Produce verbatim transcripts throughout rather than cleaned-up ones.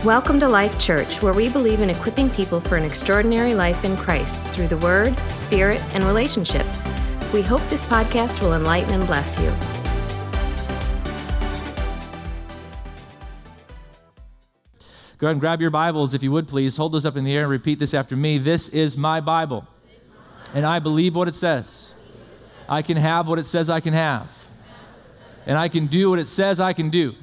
Welcome to Life Church, where we believe in equipping people for an extraordinary life in Christ through the Word, Spirit, and relationships. We hope this podcast will enlighten and bless you. Go ahead and grab your Bibles, if you would please. Hold those up in the air and repeat this after me. This is my Bible, and I believe what it says. I can have what it says I can have, and I can do what it says I can do.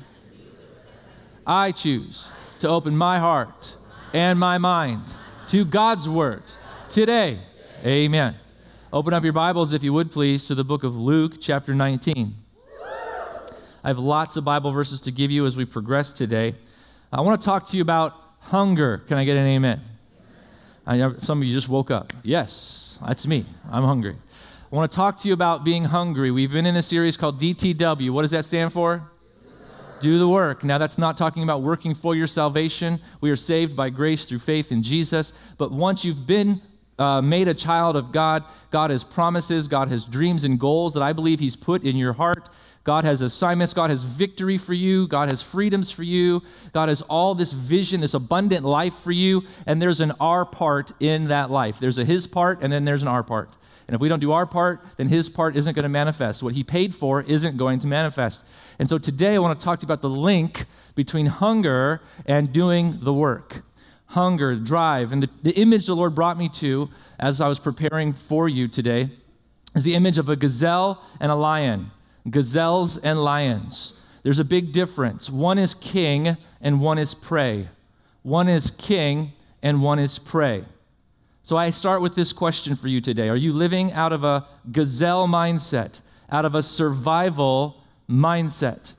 I choose to open my heart and my mind to God's Word today. Amen. Open up your Bibles, if you would please, to the book of Luke, chapter nineteen. I have lots of Bible verses to give you as we progress today. I want to talk to you about hunger. Can I get an amen? I know some of you just woke up. Yes, that's me. I'm hungry. I want to talk to you about being hungry. We've been in a series called D T W. What does that stand for? Do the work. Now, that's not talking about working for your salvation. We are saved by grace through faith in Jesus. But once you've been uh, made a child of God, God has promises, God has dreams and goals that I believe He's put in your heart. God has assignments. God has victory for you. God has freedoms for you. God has all this vision, this abundant life for you. And there's an our part in that life. There's a His part, and then there's an our part. And if we don't do our part, then His part isn't going to manifest. What He paid for isn't going to manifest. And so today I want to talk to you about the link between hunger and doing the work. Hunger, drive. And the, the image the Lord brought me to as I was preparing for you today is the image of a gazelle and a lion. Gazelles and lions. There's a big difference. One is king and one is prey. One is king and one is prey. So I start with this question for you today. Are you living out of a gazelle mindset, out of a survival mindset?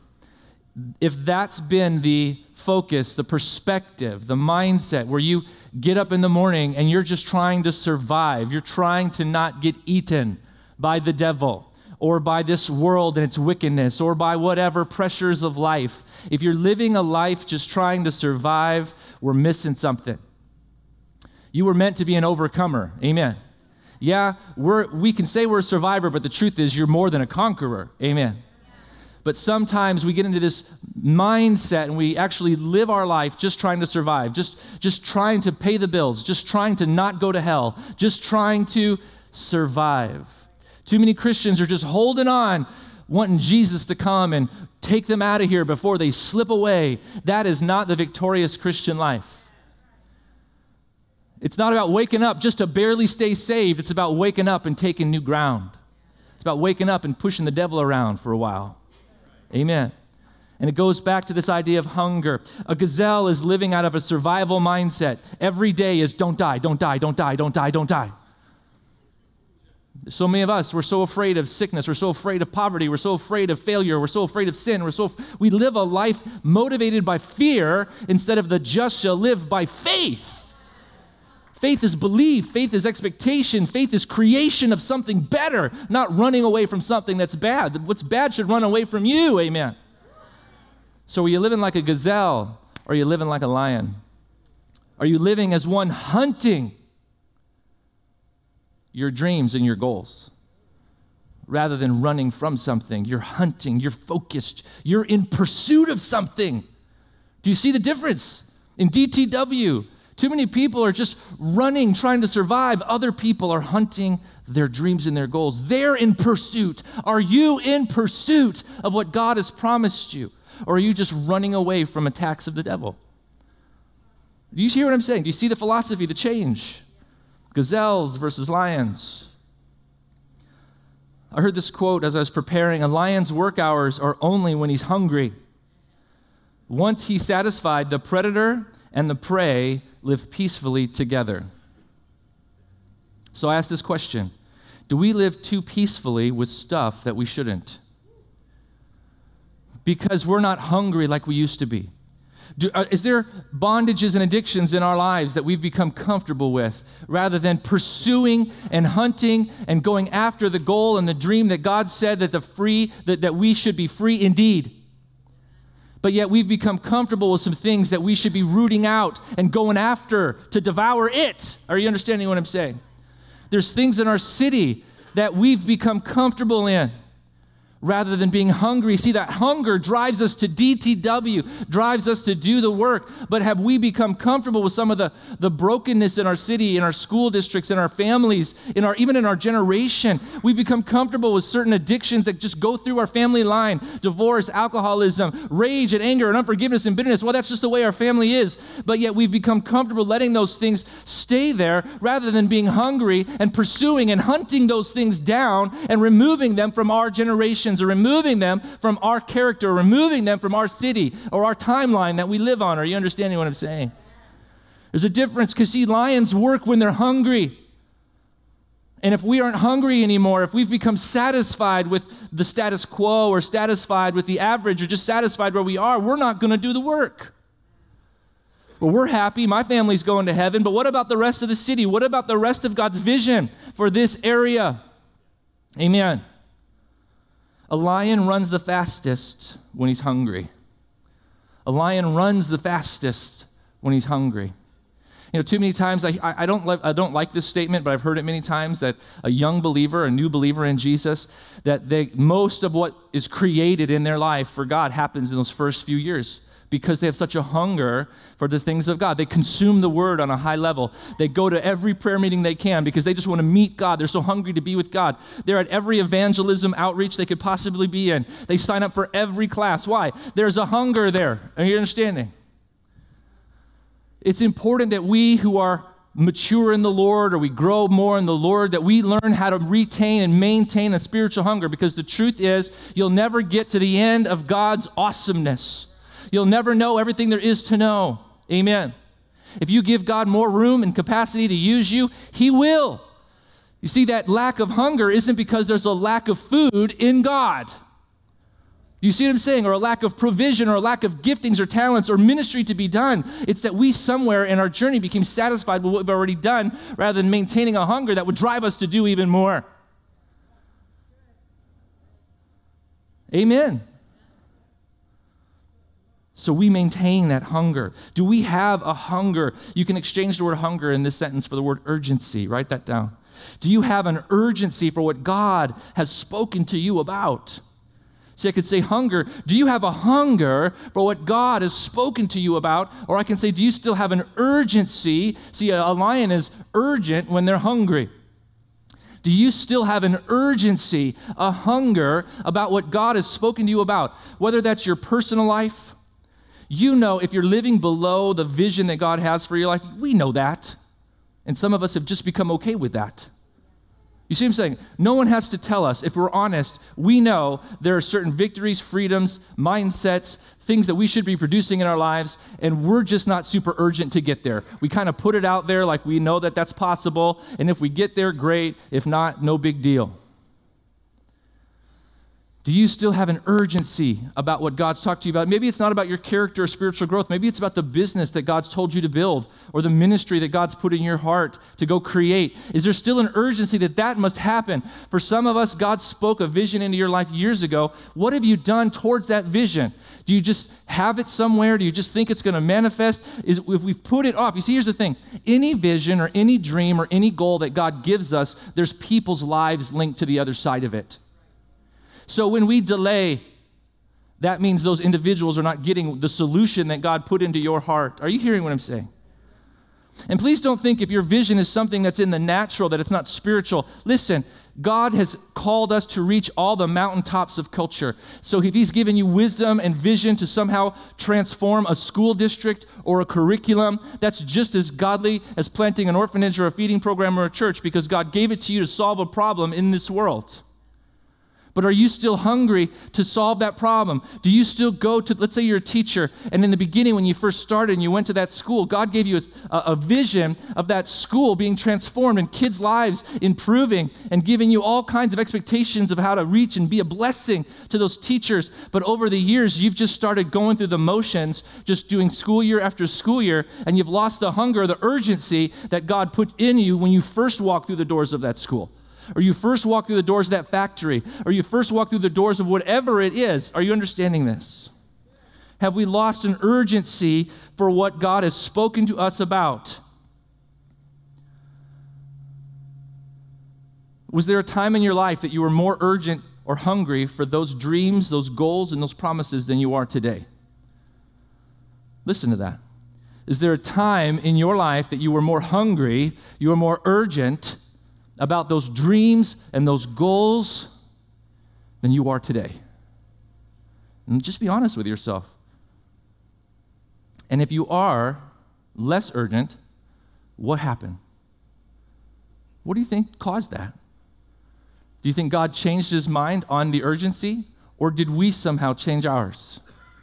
If that's been the focus, the perspective, the mindset where you get up in the morning and you're just trying to survive, you're trying to not get eaten by the devil, or by this world and its wickedness, or by whatever pressures of life. If you're living a life just trying to survive, we're missing something. You were meant to be an overcomer. Amen. Yeah, we're, we can say we're a survivor, but the truth is you're more than a conqueror. Amen. But sometimes we get into this mindset and we actually live our life just trying to survive, just, just trying to pay the bills, just trying to not go to hell, just trying to survive. Too many Christians are just holding on, wanting Jesus to come and take them out of here before they slip away. That is not the victorious Christian life. It's not about waking up just to barely stay saved. It's about waking up and taking new ground. It's about waking up and pushing the devil around for a while. Amen. And it goes back to this idea of hunger. A gazelle is living out of a survival mindset. Every day is don't die, don't die, don't die, don't die, don't die. So many of us, we're so afraid of sickness. We're so afraid of poverty. We're so afraid of failure. We're so afraid of sin. We're so we live a life motivated by fear instead of the just shall live by faith. Faith is belief. Faith is expectation. Faith is creation of something better, not running away from something that's bad. What's bad should run away from you. Amen. So are you living like a gazelle or are you living like a lion? Are you living as one hunting your dreams and your goals? Rather than running from something, you're hunting, you're focused, you're in pursuit of something. Do you see the difference? In D T W, too many people are just running, trying to survive. Other people are hunting their dreams and their goals. They're in pursuit. Are you in pursuit of what God has promised you? Or are you just running away from attacks of the devil? Do you hear what I'm saying? Do you see the philosophy, the change? Gazelles versus lions. I heard this quote as I was preparing. A lion's work hours are only when he's hungry. Once he's satisfied, the predator and the prey live peacefully together. So I asked this question. Do we live too peacefully with stuff that we shouldn't? Because we're not hungry like we used to be. Do, uh, is there bondages and addictions in our lives that we've become comfortable with rather than pursuing and hunting and going after the goal and the dream that God said that the free that, that we should be free indeed? But yet we've become comfortable with some things that we should be rooting out and going after to devour it. Are you understanding what I'm saying? There's things in our city that we've become comfortable in rather than being hungry. See, that hunger drives us to D T W, drives us to do the work. But have we become comfortable with some of the, the brokenness in our city, in our school districts, in our families, in our even in our generation? We've become comfortable with certain addictions that just go through our family line: divorce, alcoholism, rage and anger and unforgiveness and bitterness. Well, that's just the way our family is. But yet we've become comfortable letting those things stay there rather than being hungry and pursuing and hunting those things down and removing them from our generations, or removing them from our character, or removing them from our city or our timeline that we live on. Are you understanding what I'm saying? There's a difference, because see, lions work when they're hungry. And if we aren't hungry anymore, if we've become satisfied with the status quo, or satisfied with the average, or just satisfied where we are, we're not going to do the work. Well, we're happy, my family's going to heaven, but what about the rest of the city? What about the rest of God's vision for this area? Amen. A lion runs the fastest when he's hungry. A lion runs the fastest when he's hungry. You know, too many times, I, I, don't like, I don't like this statement, but I've heard it many times, that a young believer, a new believer in Jesus, that they, most of what is created in their life for God happens in those first few years, because they have such a hunger for the things of God. They consume the word on a high level. They go to every prayer meeting they can because they just want to meet God. They're so hungry to be with God. They're at every evangelism outreach they could possibly be in. They sign up for every class. Why? There's a hunger there. Are you understanding? It's important that we who are mature in the Lord, or we grow more in the Lord, that we learn how to retain and maintain a spiritual hunger, because the truth is, you'll never get to the end of God's awesomeness. You'll never know everything there is to know. Amen. If you give God more room and capacity to use you, He will. You see, that lack of hunger isn't because there's a lack of food in God. You see what I'm saying? Or a lack of provision, or a lack of giftings or talents or ministry to be done. It's that we somewhere in our journey became satisfied with what we've already done, rather than maintaining a hunger that would drive us to do even more. Amen. So we maintain that hunger. Do we have a hunger? You can exchange the word hunger in this sentence for the word urgency. Write that down. Do you have an urgency for what God has spoken to you about? See, I could say hunger. Do you have a hunger for what God has spoken to you about? Or I can say, do you still have an urgency? See, a lion is urgent when they're hungry. Do you still have an urgency, a hunger about what God has spoken to you about? Whether that's your personal life. You know, if you're living below the vision that God has for your life, we know that. And some of us have just become okay with that. You see what I'm saying? No one has to tell us. If we're honest, we know there are certain victories, freedoms, mindsets, things that we should be producing in our lives, and we're just not super urgent to get there. We kind of put it out there like we know that that's possible, and if we get there, great. If not, no big deal. Do you still have an urgency about what God's talked to you about? Maybe it's not about your character or spiritual growth. Maybe it's about the business that God's told you to build, or the ministry that God's put in your heart to go create. Is there still an urgency that that must happen? For some of us, God spoke a vision into your life years ago. What have you done towards that vision? Do you just have it somewhere? Do you just think it's going to manifest? Is, if we've put it off, you see, here's the thing. Any vision or any dream or any goal that God gives us, there's people's lives linked to the other side of it. So when we delay, that means those individuals are not getting the solution that God put into your heart. Are you hearing what I'm saying? And please don't think if your vision is something that's in the natural, that it's not spiritual. Listen, God has called us to reach all the mountaintops of culture. So if He's given you wisdom and vision to somehow transform a school district or a curriculum, that's just as godly as planting an orphanage or a feeding program or a church, because God gave it to you to solve a problem in this world. But are you still hungry to solve that problem? Do you still go to, let's say you're a teacher, and in the beginning when you first started and you went to that school, God gave you a, a vision of that school being transformed and kids' lives improving and giving you all kinds of expectations of how to reach and be a blessing to those teachers. But over the years, you've just started going through the motions, just doing school year after school year, and you've lost the hunger, the urgency that God put in you when you first walked through the doors of that school. Or you first walk through the doors of that factory, or you first walk through the doors of whatever it is. Are you understanding this? Have we lost an urgency for what God has spoken to us about? Was there a time in your life that you were more urgent or hungry for those dreams, those goals, and those promises than you are today? Listen to that. Is there a time in your life that you were more hungry, you were more urgent about those dreams and those goals than you are today? And just be honest with yourself. And if you are less urgent, what happened? What do you think caused that? Do you think God changed his mind on the urgency, or did we somehow change ours?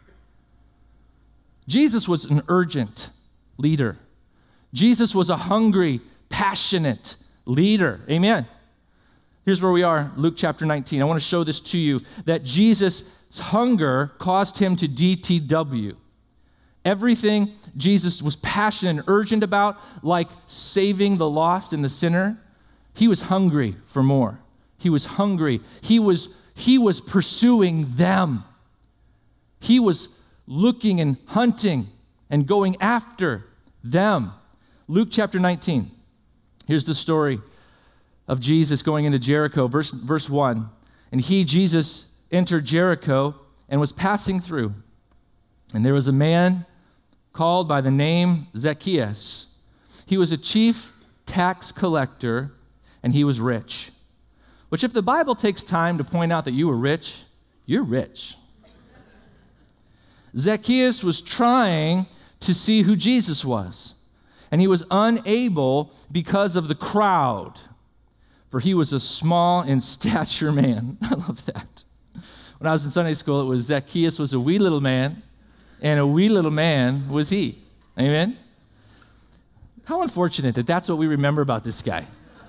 Jesus was an urgent leader. Jesus was a hungry, passionate leader. Amen. Here's where we are, Luke chapter nineteen. I want to show this to you, that Jesus' hunger caused him to D T W. Everything Jesus was passionate and urgent about, like saving the lost and the sinner, he was hungry for more. He was hungry. He was, he was pursuing them. He was looking and hunting and going after them. Luke chapter nineteen. Here's the story of Jesus going into Jericho, verse, verse one. And he, Jesus, entered Jericho and was passing through. And there was a man called by the name Zacchaeus. He was a chief tax collector, and he was rich. Which, if the Bible takes time to point out that you were rich, you're rich. Zacchaeus was trying to see who Jesus was, and he was unable because of the crowd, for he was a small in stature man. I love that. When I was in Sunday school, it was Zacchaeus was a wee little man, and a wee little man was he. Amen? How unfortunate that that's what we remember about this guy.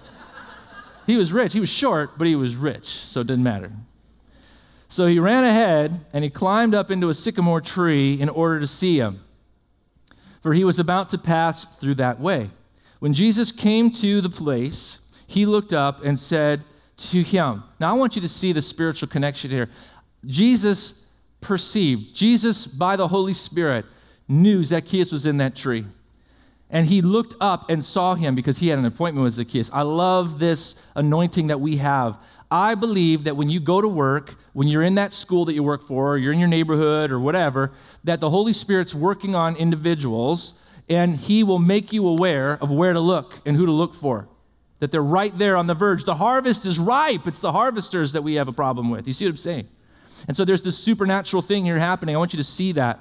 He was rich. He was short, but he was rich, so it didn't matter. So he ran ahead, and he climbed up into a sycamore tree in order to see him, for he was about to pass through that way. When Jesus came to the place, he looked up and said to him. Now, I want you to see the spiritual connection here. Jesus perceived, Jesus, by the Holy Spirit, knew Zacchaeus was in that tree. And he looked up and saw him because he had an appointment with Zacchaeus. I love this anointing that we have. I believe that when you go to work, when you're in that school that you work for, or you're in your neighborhood or whatever, that the Holy Spirit's working on individuals, and he will make you aware of where to look and who to look for. That they're right there on the verge. The harvest is ripe. It's the harvesters that we have a problem with. You see what I'm saying? And so there's this supernatural thing here happening. I want you to see that.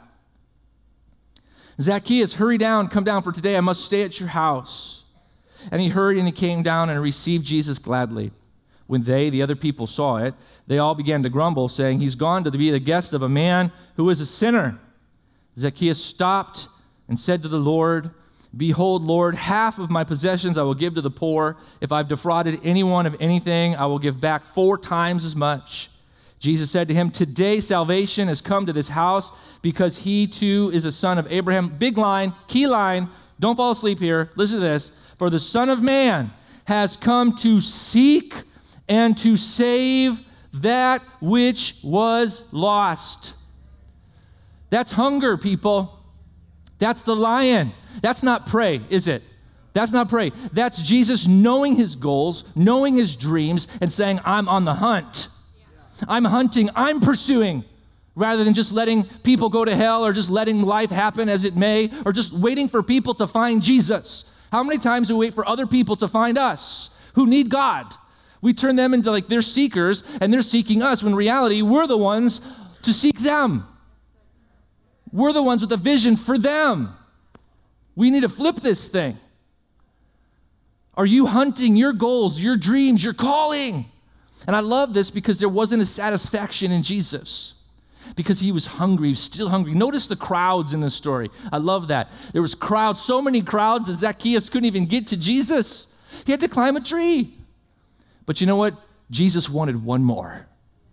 Zacchaeus, hurry down, come down, for today I must stay at your house. And he hurried and he came down and received Jesus gladly. When they, the other people, saw it, they all began to grumble, saying, he's gone to be the guest of a man who is a sinner. Zacchaeus stopped and said to the Lord, behold, Lord, half of my possessions I will give to the poor. If I've defrauded anyone of anything, I will give back four times as much. Jesus said to him, today salvation has come to this house because he too is a son of Abraham. Big line, key line, don't fall asleep here. Listen to this. For the Son of Man has come to seek and to save that which was lost. That's hunger, people. That's the lion. That's not prey, is it? That's not prey. That's Jesus knowing his goals, knowing his dreams, and saying, I'm on the hunt. I'm hunting, I'm pursuing, rather than just letting people go to hell or just letting life happen as it may, or just waiting for people to find Jesus. How many times do we wait for other people to find us who need God? We turn them into like they're seekers and they're seeking us, when in reality, we're the ones to seek them. We're the ones with a vision for them. We need to flip this thing. Are you hunting your goals, your dreams, your calling? And I love this because there wasn't a satisfaction in Jesus, because he was hungry, he was still hungry. Notice the crowds in this story. I love that. There was crowds, so many crowds that Zacchaeus couldn't even get to Jesus. He had to climb a tree. But you know what? Jesus wanted one more.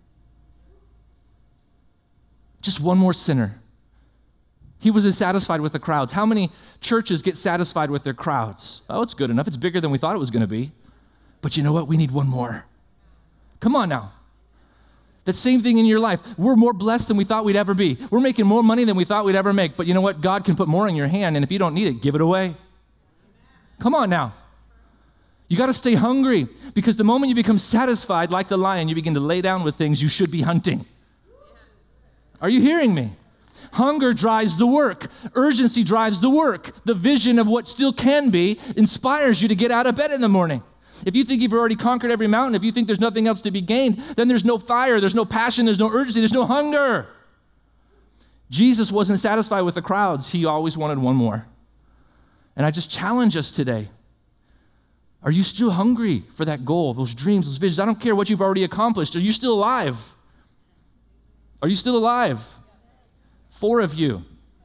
Just one more sinner. He wasn't satisfied with the crowds. How many churches get satisfied with their crowds? Oh, it's good enough. It's bigger than we thought it was going to be. But you know what? We need one more. Come on now. The same thing in your life. We're more blessed than we thought we'd ever be. We're making more money than we thought we'd ever make. But you know what? God can put more in your hand, and if you don't need it, give it away. Come on now. You got to stay hungry, because the moment you become satisfied, like the lion, you begin to lay down with things you should be hunting. Are you hearing me? Hunger drives the work. Urgency drives the work. The vision of what still can be inspires you to get out of bed in the morning. If you think you've already conquered every mountain, if you think there's nothing else to be gained, then there's no fire, there's no passion, there's no urgency, there's no hunger. Jesus wasn't satisfied with the crowds. He always wanted one more. And I just challenge us today. Are you still hungry for that goal, those dreams, those visions? I don't care what you've already accomplished. Are you still alive? Are you still alive? Four of you.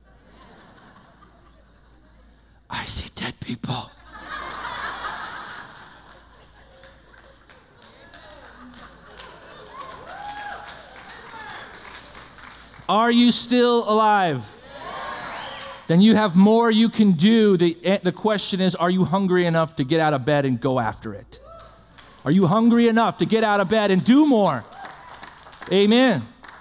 I see dead people. Are you still alive? Then you have more you can do. The, the question is, are you hungry enough to get out of bed and go after it? Are you hungry enough to get out of bed and do more? Amen.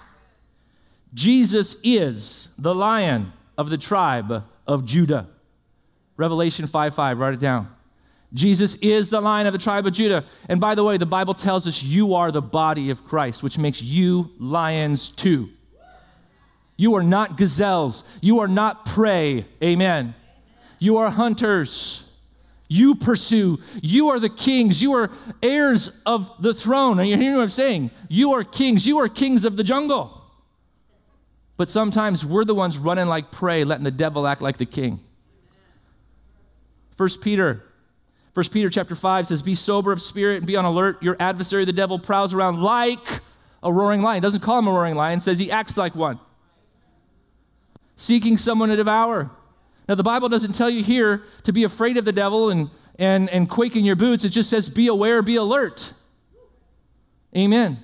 Jesus is the Lion of the tribe of Judah. Revelation five five, write it down. Jesus is the Lion of the tribe of Judah. And by the way, the Bible tells us you are the body of Christ, which makes you lions too. You are not gazelles. You are not prey. Amen. You are hunters. You pursue. You are the kings. You are heirs of the throne. And you're hearing what I'm saying? You are kings. You are kings of the jungle. But sometimes we're the ones running like prey, letting the devil act like the king. First Peter, First Peter chapter five says, be sober of spirit and be on alert. Your adversary, the devil, prowls around like a roaring lion. It doesn't call him a roaring lion. It says he acts like one, seeking someone to devour. Now, the Bible doesn't tell you here to be afraid of the devil and, and, and quake in your boots. It just says be aware, be alert. Amen.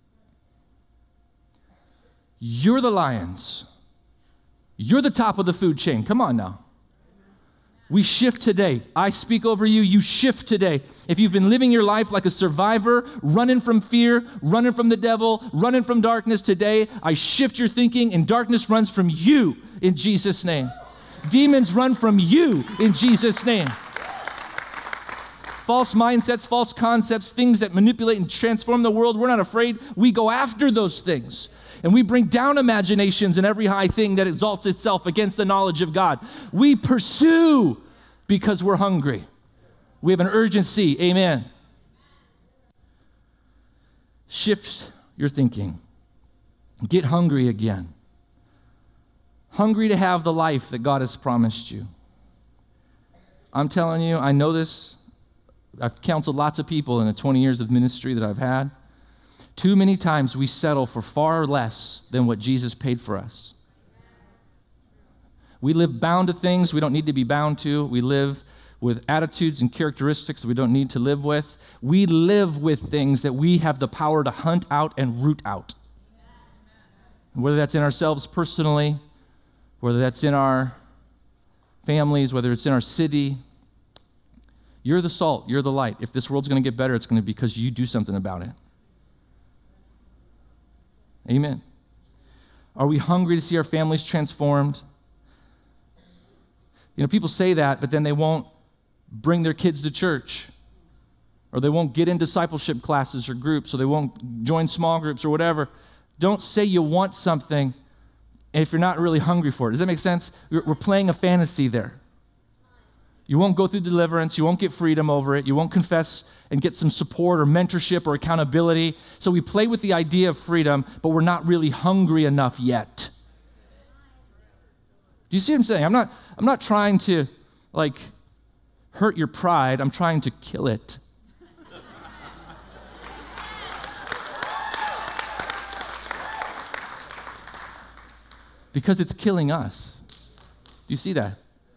You're the lions. You're the top of the food chain. Come on now. We shift today. I speak over you. You shift today. If you've been living your life like a survivor, running from fear, running from the devil, running from darkness, today, I shift your thinking, and darkness runs from you in Jesus' name. Demons run from you in Jesus' name. False mindsets, false concepts, things that manipulate and transform the world, we're not afraid. We go after those things. And we bring down imaginations and every high thing that exalts itself against the knowledge of God. We pursue because we're hungry. We have an urgency. Amen. Shift your thinking. Get hungry again. Hungry to have the life that God has promised you. I'm telling you, I know this. I've counseled lots of people in the twenty years of ministry that I've had. Too many times we settle for far less than what Jesus paid for us. We live bound to things we don't need to be bound to. We live with attitudes and characteristics that we don't need to live with. We live with things that we have the power to hunt out and root out. Whether that's in ourselves personally, whether that's in our families, whether it's in our city. You're the salt, you're the light. If this world's going to get better, it's going to be because you do something about it. Amen. Are we hungry to see our families transformed? You know, people say that, but then they won't bring their kids to church, or they won't get in discipleship classes or groups, or they won't join small groups or whatever. Don't say you want something if you're not really hungry for it. Does that make sense? We're playing a fantasy there. You won't go through deliverance. You won't get freedom over it. You won't confess and get some support or mentorship or accountability. So we play with the idea of freedom, but we're not really hungry enough yet. Do you see what I'm saying? I'm not, I'm not trying to, like, hurt your pride. I'm trying to kill it. Because it's killing us. Do you see that?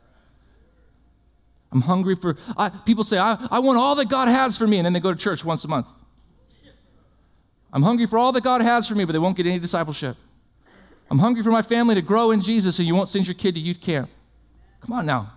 I'm hungry for, I, people say, I, I want all that God has for me, and then they go to church once a month. I'm hungry for all that God has for me, but they won't get any discipleship. I'm hungry for my family to grow in Jesus, and you won't send your kid to youth camp. Come on now.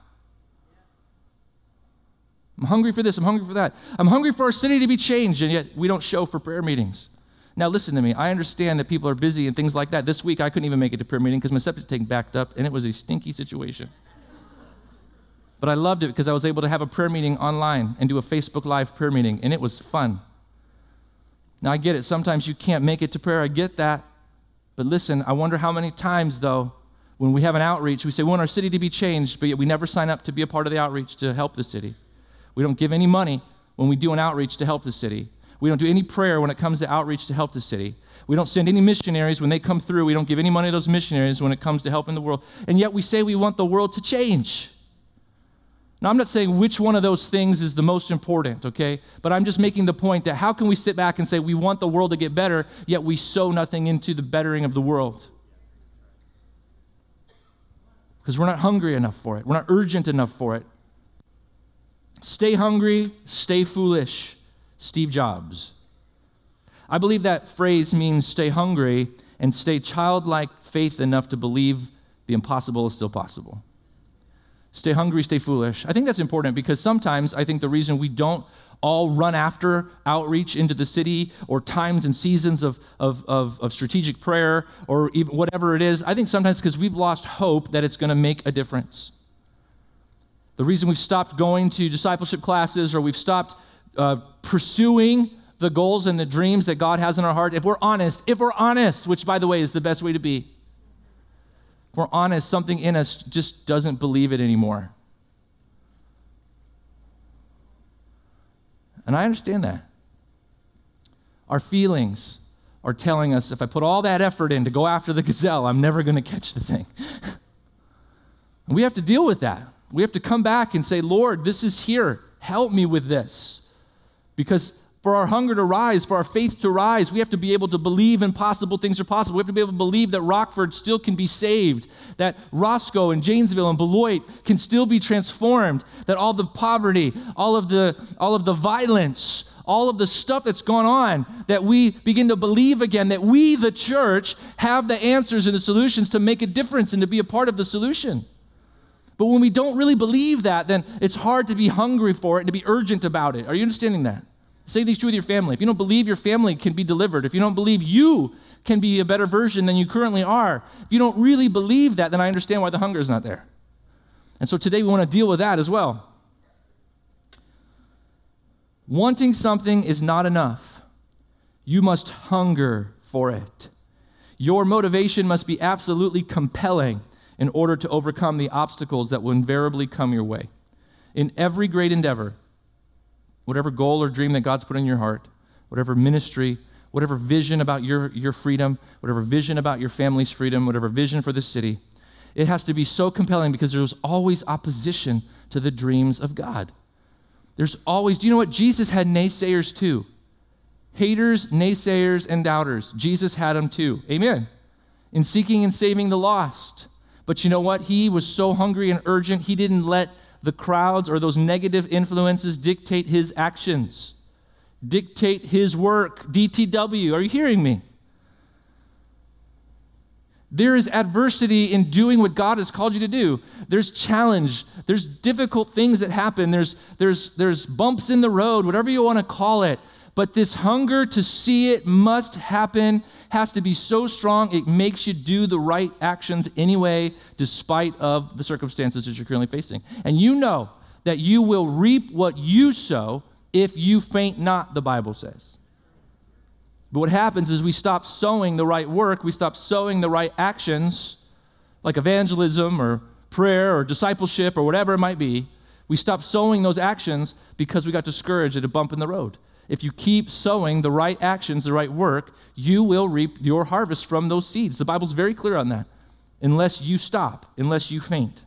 I'm hungry for this, I'm hungry for that. I'm hungry for our city to be changed, and yet we don't show for prayer meetings. Now listen to me, I understand that people are busy and things like that. This week I couldn't even make it to prayer meeting because my septic tank backed up, and it was a stinky situation. But I loved it because I was able to have a prayer meeting online and do a Facebook Live prayer meeting, and it was fun. Now, I get it. Sometimes you can't make it to prayer. I get that. But listen, I wonder how many times, though, when we have an outreach, we say we want our city to be changed, but yet we never sign up to be a part of the outreach to help the city. We don't give any money when we do an outreach to help the city. We don't do any prayer when it comes to outreach to help the city. We don't send any missionaries when they come through. We don't give any money to those missionaries when it comes to helping the world. And yet we say we want the world to change. Now, I'm not saying which one of those things is the most important, okay? But I'm just making the point that how can we sit back and say we want the world to get better, yet we sow nothing into the bettering of the world? Because we're not hungry enough for it. We're not urgent enough for it. Stay hungry, stay foolish. Steve Jobs. I believe that phrase means stay hungry and stay childlike faith enough to believe the impossible is still possible. Stay hungry, stay foolish. I think that's important because sometimes I think the reason we don't all run after outreach into the city or times and seasons of, of, of, of strategic prayer or even whatever it is, I think sometimes because we've lost hope that it's going to make a difference. The reason we've stopped going to discipleship classes or we've stopped uh, pursuing the goals and the dreams that God has in our heart, if we're honest, if we're honest, which by the way is the best way to be, if we're honest, something in us just doesn't believe it anymore. And I understand that. Our feelings are telling us if I put all that effort in to go after the gazelle, I'm never going to catch the thing. And we have to deal with that. We have to come back and say, Lord, this is here. Help me with this. Because for our hunger to rise, for our faith to rise, we have to be able to believe impossible things are possible. We have to be able to believe that Rockford still can be saved, that Roscoe and Janesville and Beloit can still be transformed, that all the poverty, all of the, all of the violence, all of the stuff that's gone on, that we begin to believe again, that we, the church, have the answers and the solutions to make a difference and to be a part of the solution. But when we don't really believe that, then it's hard to be hungry for it and to be urgent about it. Are you understanding that? Same thing's true with your family. If you don't believe your family can be delivered, if you don't believe you can be a better version than you currently are, if you don't really believe that, then I understand why the hunger is not there. And so today we want to deal with that as well. Wanting something is not enough. You must hunger for it. Your motivation must be absolutely compelling in order to overcome the obstacles that will invariably come your way. In every great endeavor, whatever goal or dream that God's put in your heart, whatever ministry, whatever vision about your, your freedom, whatever vision about your family's freedom, whatever vision for this city, it has to be so compelling because there's always opposition to the dreams of God. There's always, do you know what? Jesus had naysayers too. Haters, naysayers, and doubters. Jesus had them too. Amen. In seeking and saving the lost. But you know what? He was so hungry and urgent, he didn't let the crowds or those negative influences dictate his actions, dictate his work. D T W, are you hearing me? There is adversity in doing what God has called you to do. There's challenge. There's difficult things that happen. There's, there's, there's bumps in the road, whatever you want to call it. But this hunger to see it must happen, has to be so strong, it makes you do the right actions anyway, despite of the circumstances that you're currently facing. And you know that you will reap what you sow if you faint not, the Bible says. But what happens is we stop sowing the right work, we stop sowing the right actions, like evangelism or prayer or discipleship or whatever it might be. We stop sowing those actions because we got discouraged at a bump in the road. If you keep sowing the right actions, the right work, you will reap your harvest from those seeds. The Bible's very clear on that. Unless you stop, unless you faint.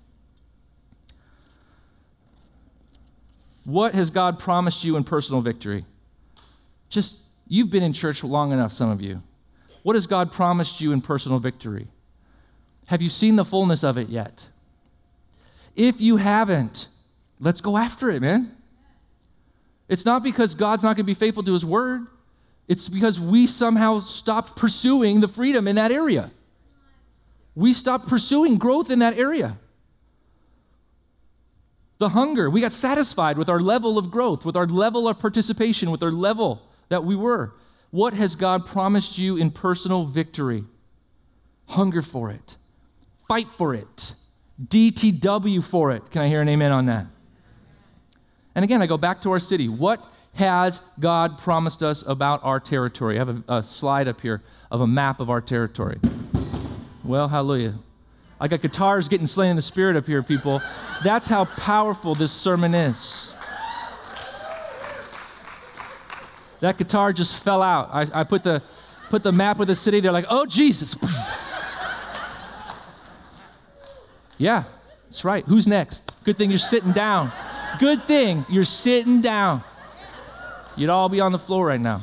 What has God promised you in personal victory? Just, you've been in church long enough, some of you. What has God promised you in personal victory? Have you seen the fullness of it yet? If you haven't, let's go after it, man. It's not because God's not going to be faithful to his word. It's because we somehow stopped pursuing the freedom in that area. We stopped pursuing growth in that area. The hunger, we got satisfied with our level of growth, with our level of participation, with our level that we were. What has God promised you in personal victory? Hunger for it. Fight for it. D T W for it. Can I hear an amen on that? And again, I go back to our city. What has God promised us about our territory? I have a, a slide up here of a map of our territory. Well, hallelujah. I got guitars getting slain in the spirit up here, people. That's how powerful this sermon is. That guitar just fell out. I, I put the put the map of the city there like, oh, Jesus. Yeah, that's right. Who's next? Good thing you're sitting down. Good thing you're sitting down. You'd all be on the floor right now.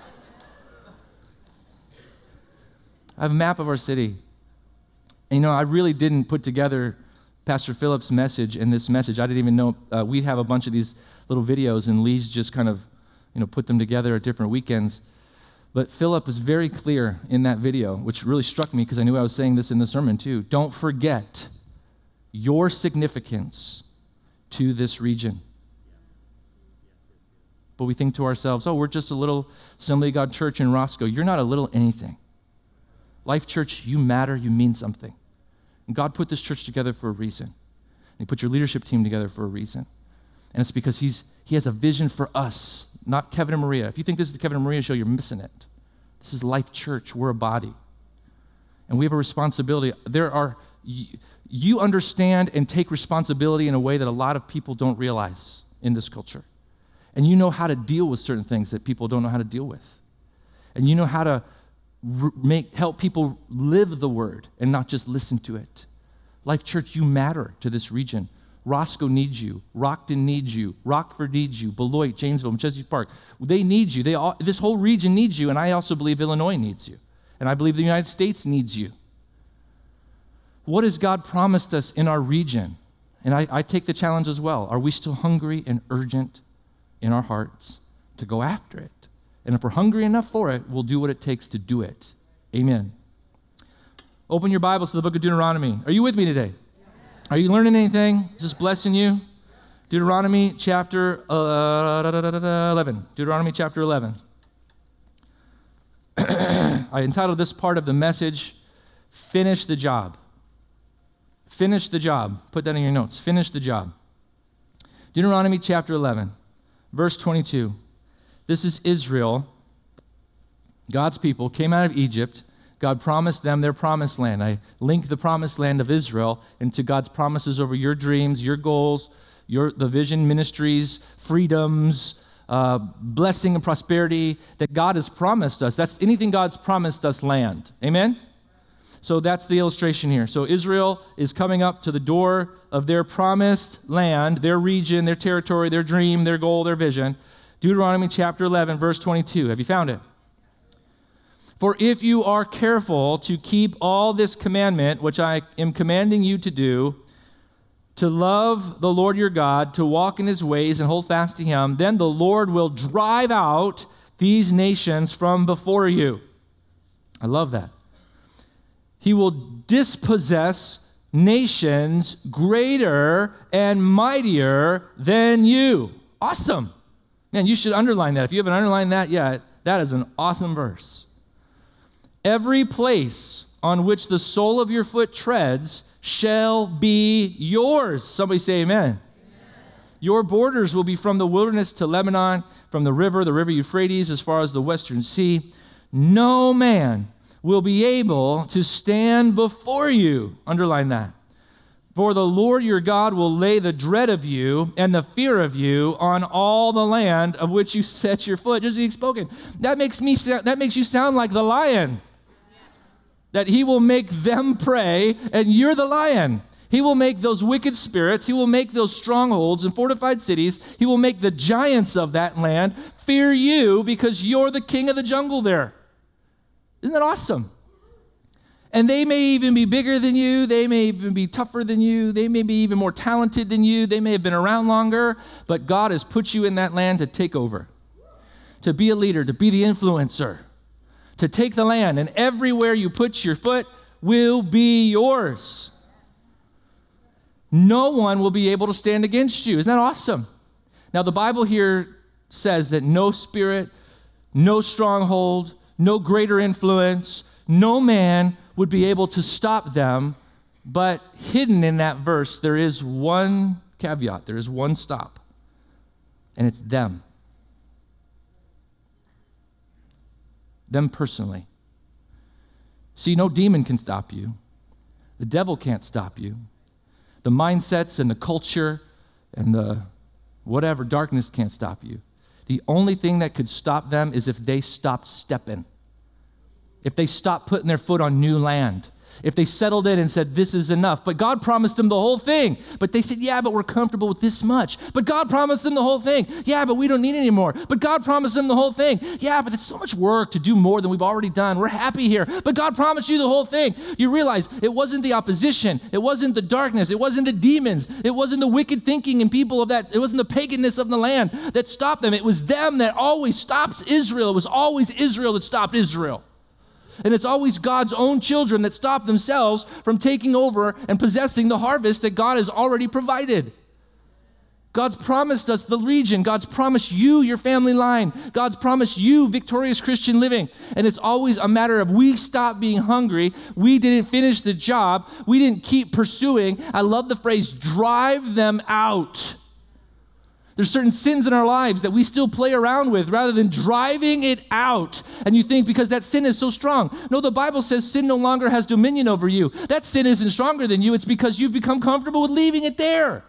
I have a map of our city. And, you know, I really didn't put together Pastor Philip's message and this message. I didn't even know. Uh, we have a bunch of these little videos, and Lee's just kind of, you know, put them together at different weekends. But Philip is very clear in that video, which really struck me because I knew I was saying this in the sermon too. Don't forget your significance to this region. But we think to ourselves, oh, we're just a little Assembly of God church in Roscoe. You're not a little anything. Life Church, you matter, you mean something. And God put this church together for a reason. And he put your leadership team together for a reason. And it's because he's he has a vision for us, not Kevin and Maria. If you think this is the Kevin and Maria show, you're missing it. This is Life Church. We're a body. And we have a responsibility. There are, you understand and take responsibility in a way that a lot of people don't realize in this culture. And you know how to deal with certain things that people don't know how to deal with. And you know how to make help people live the word and not just listen to it. Life Church, you matter to this region. Roscoe needs you. Rockton needs you. Rockford needs you. Beloit, Janesville, Chesapeake Park. They need you. They all, this whole region needs you, and I also believe Illinois needs you. And I believe the United States needs you. What has God promised us in our region? And I, I take the challenge as well. Are we still hungry and urgent in our hearts to go after it? And if we're hungry enough for it, we'll do what it takes to do it. Amen. Open your Bibles to the book of Deuteronomy. Are you with me today? Are you learning anything? Is this blessing you? Deuteronomy chapter uh, eleven. Deuteronomy chapter eleven. I entitled this part of the message, Finish the Job. Finish the job. Put that in your notes. Finish the job. Deuteronomy chapter eleven, verse twenty-two. This is Israel, God's people, came out of Egypt. God promised them their promised land. I link the promised land of Israel into God's promises over your dreams, your goals, your the vision, ministries, freedoms, uh, blessing and prosperity that God has promised us. That's anything God's promised us land. Amen? So that's the illustration here. So Israel is coming up to the door of their promised land, their region, their territory, their dream, their goal, their vision. Deuteronomy chapter eleven, verse twenty-two. Have you found it? For if you are careful to keep all this commandment, which I am commanding you to do, to love the Lord your God, to walk in his ways and hold fast to him, then the Lord will drive out these nations from before you. I love that. He will dispossess nations greater and mightier than you. Awesome. Man, you should underline that. If you haven't underlined that yet, that is an awesome verse. Every place on which the sole of your foot treads shall be yours. Somebody say amen. Amen. Your borders will be from the wilderness to Lebanon, from the river, the river Euphrates, as far as the western sea. No man will be able to stand before you. Underline that. For the Lord your God will lay the dread of you and the fear of you on all the land of which you set your foot. Just being spoken. That makes me that makes you sound like the lion. That he will make them prey, and you're the lion. He will make those wicked spirits, he will make those strongholds and fortified cities, he will make the giants of that land fear you because you're the king of the jungle there. Isn't that awesome? And they may even be bigger than you. They may even be tougher than you. They may be even more talented than you. They may have been around longer, but God has put you in that land to take over, to be a leader, to be the influencer, to take the land, and everywhere you put your foot will be yours. No one will be able to stand against you. Isn't that awesome? Now, the Bible here says that no spirit, no stronghold, no greater influence, no man would be able to stop them But hidden in that verse, there is one caveat. There is one stop. And it's them. Them personally. See, no demon can stop you. The devil can't stop you. The mindsets and the culture and the whatever darkness can't stop you. The only thing that could stop them is if they stopped stepping. If they stopped putting their foot on new land. If they settled in and said, this is enough. But God promised them the whole thing. But they said, yeah, but we're comfortable with this much. But God promised them the whole thing. Yeah, but we don't need any more. But God promised them the whole thing. Yeah, but it's so much work to do more than we've already done. We're happy here. But God promised you the whole thing. You realize it wasn't the opposition. It wasn't the darkness. It wasn't the demons. It wasn't the wicked thinking and people of that. It wasn't the paganness of the land that stopped them. It was them that always stops Israel. It was always Israel that stopped Israel. And it's always God's own children that stop themselves from taking over and possessing the harvest that God has already provided. God's promised us the region. God's promised you your family line. God's promised you victorious Christian living. And it's always a matter of we stopped being hungry. We didn't finish the job. We didn't keep pursuing. I love the phrase, drive them out. There's certain sins in our lives that we still play around with rather than driving it out. And you think because that sin is so strong. No, the Bible says sin no longer has dominion over you. That sin isn't stronger than you. It's because you've become comfortable with leaving it there.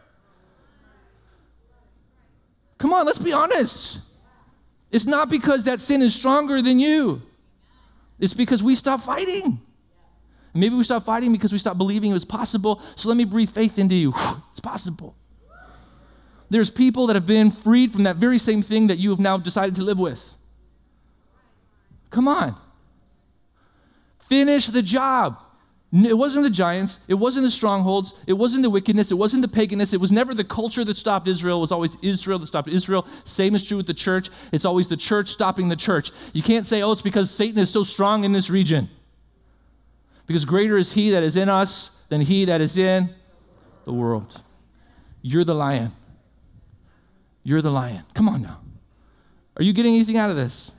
Come on, let's be honest. It's not because that sin is stronger than you. It's because we stopped fighting. Maybe we stopped fighting because we stopped believing it was possible. So let me breathe faith into you. It's possible. There's people that have been freed from that very same thing that you have now decided to live with. Come on. Finish the job. It wasn't the giants. It wasn't the strongholds. It wasn't the wickedness. It wasn't the paganness. It was never the culture that stopped Israel. It was always Israel that stopped Israel. Same is true with the church. It's always the church stopping the church. You can't say, oh, it's because Satan is so strong in this region. Because greater is he that is in us than he that is in the world. You're the lion. You're the lion. Come on now. Are you getting anything out of this?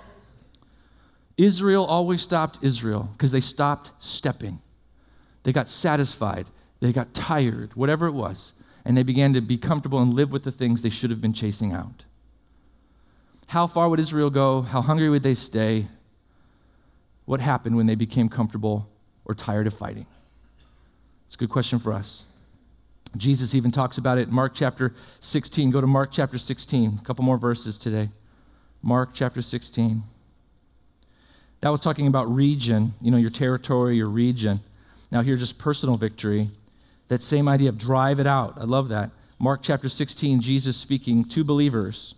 Israel always stopped Israel because they stopped stepping. They got satisfied. They got tired, whatever it was, and they began to be comfortable and live with the things they should have been chasing out. How far would Israel go? How hungry would they stay? What happened when they became comfortable or tired of fighting? It's a good question for us. Jesus even talks about it in Mark chapter sixteen. Go to Mark chapter sixteen. A couple more verses today. Mark chapter sixteen. That was talking about region, you know, your territory, your region. Now here, just personal victory. That same idea of drive it out. I love that. Mark chapter sixteen, Jesus speaking to believers.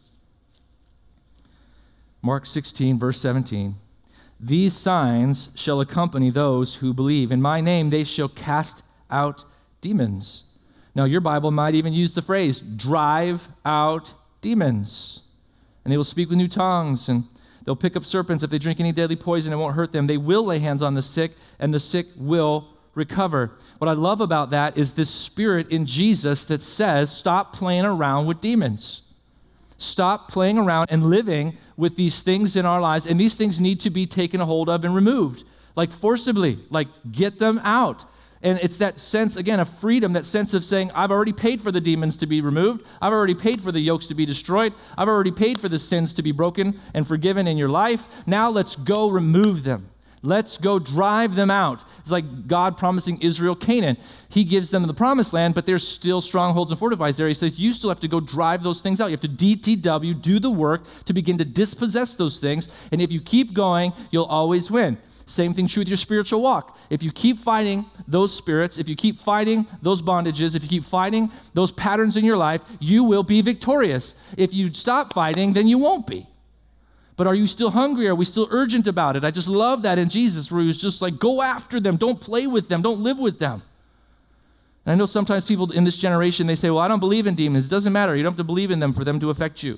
Mark sixteen, verse seventeen. These signs shall accompany those who believe. In my name they shall cast out demons. Now, your Bible might even use the phrase, drive out demons. And they will speak with new tongues, and they'll pick up serpents. If they drink any deadly poison, it won't hurt them. They will lay hands on the sick, and the sick will recover. What I love about that is this spirit in Jesus that says, stop playing around with demons. Stop playing around and living with these things in our lives, and these things need to be taken a hold of and removed, like forcibly, like get them out. And it's that sense, again, of freedom, that sense of saying, I've already paid for the demons to be removed. I've already paid for the yokes to be destroyed. I've already paid for the sins to be broken and forgiven in your life. Now let's go remove them. Let's go drive them out. It's like God promising Israel Canaan. He gives them the promised land, but there's still strongholds and fortified there. He says, you still have to go drive those things out. You have to D T W, do the work to begin to dispossess those things. And if you keep going, you'll always win. Same thing true with your spiritual walk. If you keep fighting those spirits, if you keep fighting those bondages, if you keep fighting those patterns in your life, you will be victorious. If you stop fighting, then you won't be. But are you still hungry? Are we still urgent about it? I just love that in Jesus, where he was just like, go after them. Don't play with them. Don't live with them. And I know sometimes people in this generation, they say, well, I don't believe in demons. It doesn't matter. You don't have to believe in them for them to affect you.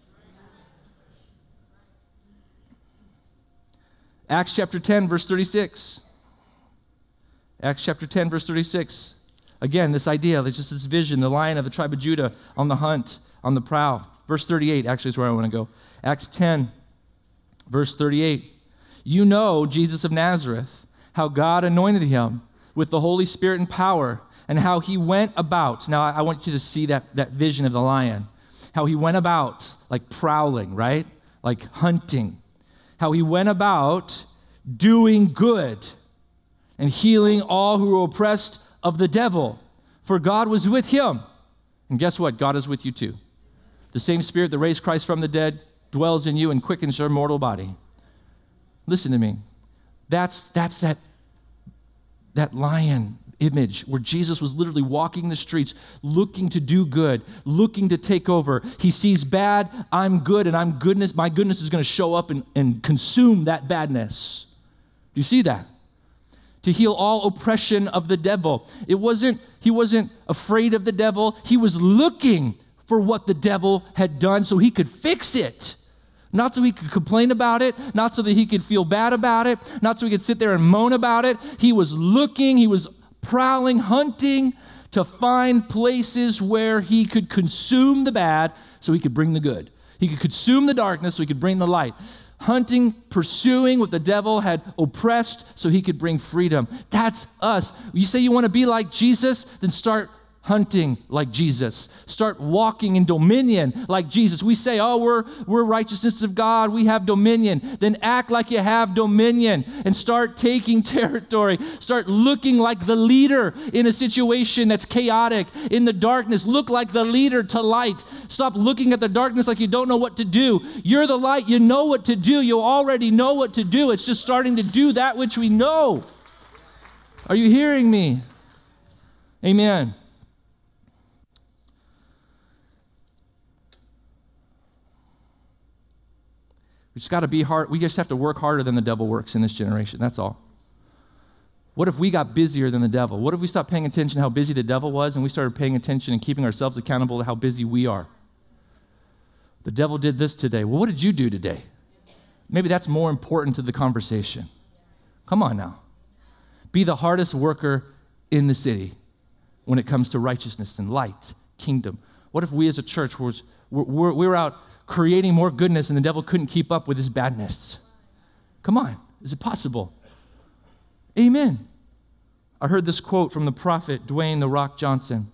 Acts chapter ten, verse thirty-six. Acts chapter ten, verse thirty-six. Again, this idea, it's just this vision, the Lion of the tribe of Judah on the hunt, on the prowl. Verse thirty-eight actually is where I want to go. Acts ten, verse thirty-eight. You know Jesus of Nazareth, how God anointed him with the Holy Spirit and power, and how he went about. Now, I want you to see that, that vision of the lion. How he went about like prowling, right? Like hunting. How he went about doing good and healing all who were oppressed of the devil. For God was with him. And guess what? God is with you too. The same Spirit that raised Christ from the dead dwells in you and quickens your mortal body. Listen to me. That's, that's that, that lion image where Jesus was literally walking the streets, looking to do good, looking to take over. He sees bad, I'm good, and I'm goodness. My goodness is going to show up and, and consume that badness. Do you see that? To heal all oppression of the devil. It wasn't, he wasn't afraid of the devil. He was looking for what the devil had done so he could fix it. Not so he could complain about it, not so that he could feel bad about it, not so he could sit there and moan about it. He was looking, he was prowling, hunting to find places where he could consume the bad so he could bring the good. He could consume the darkness so he could bring the light. Hunting, pursuing what the devil had oppressed so he could bring freedom. That's us. You say you want to be like Jesus, then start hunting like Jesus. Start walking in dominion like Jesus. We say, oh, we're, we're righteousness of God. We have dominion. Then act like you have dominion and start taking territory. Start looking like the leader in a situation that's chaotic. In the darkness, look like the leader to light. Stop looking at the darkness like you don't know what to do. You're the light. You know what to do. You already know what to do. It's just starting to do that which we know. Are you hearing me? Amen. We just got to be hard. We just have to work harder than the devil works in this generation. That's all. What if we got busier than the devil? What if we stopped paying attention to how busy the devil was and we started paying attention and keeping ourselves accountable to how busy we are? The devil did this today. Well, what did you do today? Maybe that's more important to the conversation. Come on now. Be the hardest worker in the city when it comes to righteousness and light, kingdom. What if we as a church was we're, we're out creating more goodness and the devil couldn't keep up with his badness? Come on, is it possible? Amen. I heard this quote from the prophet Dwayne "The Rock" Johnson.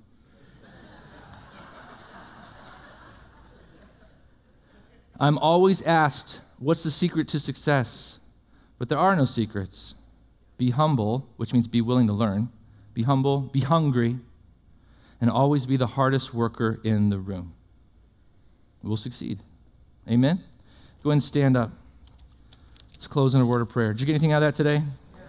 I'm always asked, what's the secret to success? But there are no secrets. Be humble, which means be willing to learn. Be humble, be hungry, and always be the hardest worker in the room. We'll succeed. Amen? Go ahead and stand up. Let's close in a word of prayer. Did you get anything out of that today?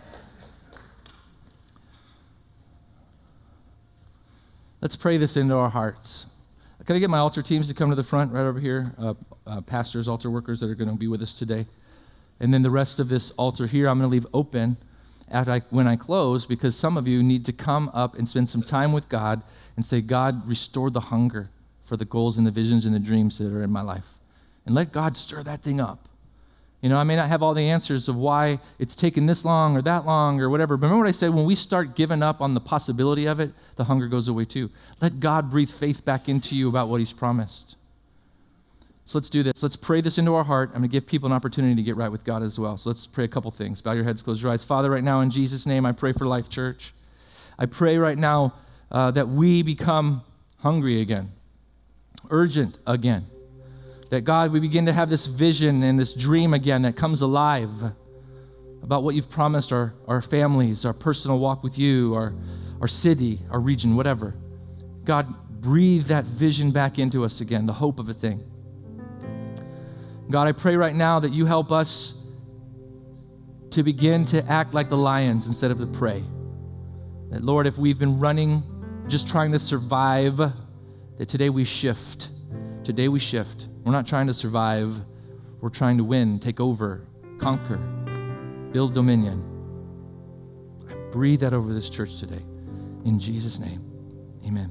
Let's pray this into our hearts. Can I get my altar teams to come to the front right over here? Uh, uh, pastors, altar workers that are going to be with us today. And then the rest of this altar here, I'm going to leave open after I, when I close, because some of you need to come up and spend some time with God and say, God, restore the hunger for the goals and the visions and the dreams that are in my life. And let God stir that thing up. You know, I may not have all the answers of why it's taken this long or that long or whatever, but remember what I said, when we start giving up on the possibility of it, the hunger goes away too. Let God breathe faith back into you about what he's promised. So let's do this. Let's pray this into our heart. I'm going to give people an opportunity to get right with God as well. So let's pray a couple things. Bow your heads, close your eyes. Father, right now in Jesus' name, I pray for Life Church. I pray right now uh, that we become hungry again, urgent again. That God, we begin to have this vision and this dream again that comes alive about what you've promised our, our families, our personal walk with you, our, our city, our region, whatever. God, breathe that vision back into us again, the hope of a thing. God, I pray right now that you help us to begin to act like the lions instead of the prey. That, Lord, if we've been running, just trying to survive, that today we shift. Today we shift. We're not trying to survive. We're trying to win, take over, conquer, build dominion. I breathe that over this church today. In Jesus' name, amen.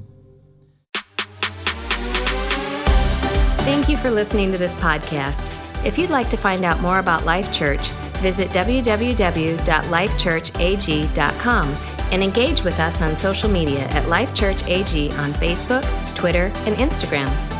Thank you for listening to this podcast. If you'd like to find out more about Life Church, visit w w w dot life church a g dot com and engage with us on social media at Life Church A G on Facebook, Twitter, and Instagram.